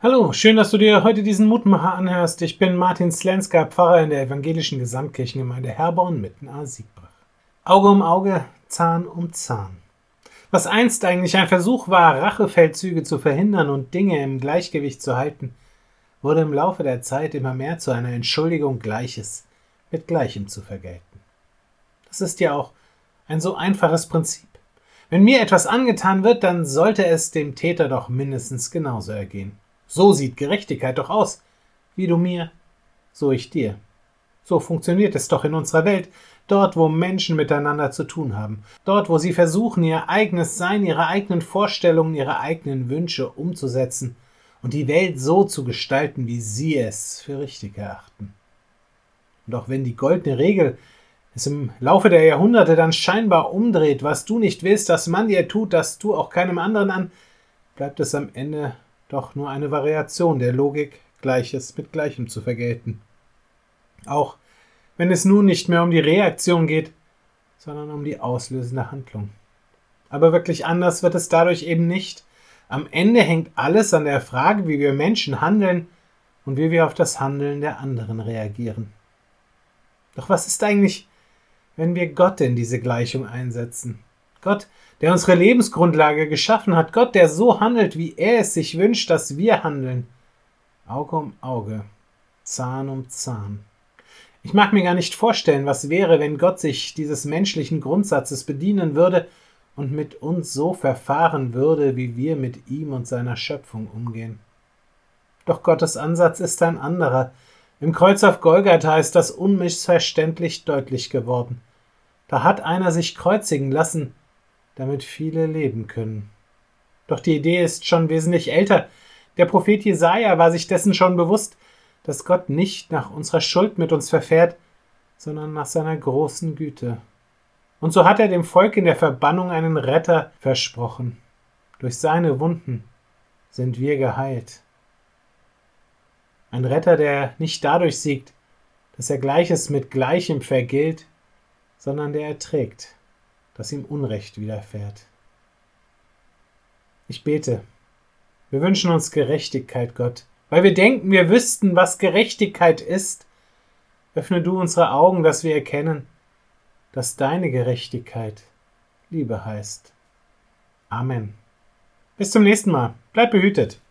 Hallo, schön, dass du dir heute diesen Mutmacher anhörst. Ich bin Martin Slenska, Pfarrer in der evangelischen Gesamtkirchengemeinde Herborn mitten Siegbach. Auge um Auge, Zahn um Zahn. Was einst eigentlich ein Versuch war, Rachefeldzüge zu verhindern und Dinge im Gleichgewicht zu halten, wurde im Laufe der Zeit immer mehr zu einer Entschuldigung, Gleiches mit Gleichem zu vergelten. Das ist ja auch ein so einfaches Prinzip. Wenn mir etwas angetan wird, dann sollte es dem Täter doch mindestens genauso ergehen. So sieht Gerechtigkeit doch aus. Wie du mir, so ich dir. So funktioniert es doch in unserer Welt, dort, wo Menschen miteinander zu tun haben, dort, wo sie versuchen, ihr eigenes Sein, ihre eigenen Vorstellungen, ihre eigenen Wünsche umzusetzen und die Welt so zu gestalten, wie sie es für richtig erachten. Und auch wenn die goldene Regel es im Laufe der Jahrhunderte dann scheinbar umdreht, was du nicht willst, dass man dir tut, das tu auch keinem anderen an, bleibt es am Ende doch nur eine Variation der Logik, Gleiches mit Gleichem zu vergelten. Auch wenn es nun nicht mehr um die Reaktion geht, sondern um die auslösende Handlung. Aber wirklich anders wird es dadurch eben nicht. Am Ende hängt alles an der Frage, wie wir Menschen handeln und wie wir auf das Handeln der anderen reagieren. Doch was ist eigentlich, wenn wir Gott in diese Gleichung einsetzen? Gott, der unsere Lebensgrundlage geschaffen hat, Gott, der so handelt, wie er es sich wünscht, dass wir handeln. Auge um Auge, Zahn um Zahn. Ich mag mir gar nicht vorstellen, was wäre, wenn Gott sich dieses menschlichen Grundsatzes bedienen würde und mit uns so verfahren würde, wie wir mit ihm und seiner Schöpfung umgehen. Doch Gottes Ansatz ist ein anderer. Im Kreuz auf Golgatha ist das unmissverständlich deutlich geworden. Da hat einer sich kreuzigen lassen, damit viele leben können. Doch die Idee ist schon wesentlich älter. Der Prophet Jesaja war sich dessen schon bewusst, dass Gott nicht nach unserer Schuld mit uns verfährt, sondern nach seiner großen Güte. Und so hat er dem Volk in der Verbannung einen Retter versprochen. Durch seine Wunden sind wir geheilt. Ein Retter, der nicht dadurch siegt, dass er Gleiches mit Gleichem vergilt, sondern der erträgt, dass ihm Unrecht widerfährt. Ich bete, wir wünschen uns Gerechtigkeit, Gott, weil wir denken, wir wüssten, was Gerechtigkeit ist. Öffne du unsere Augen, dass wir erkennen, dass deine Gerechtigkeit Liebe heißt. Amen. Bis zum nächsten Mal. Bleib behütet.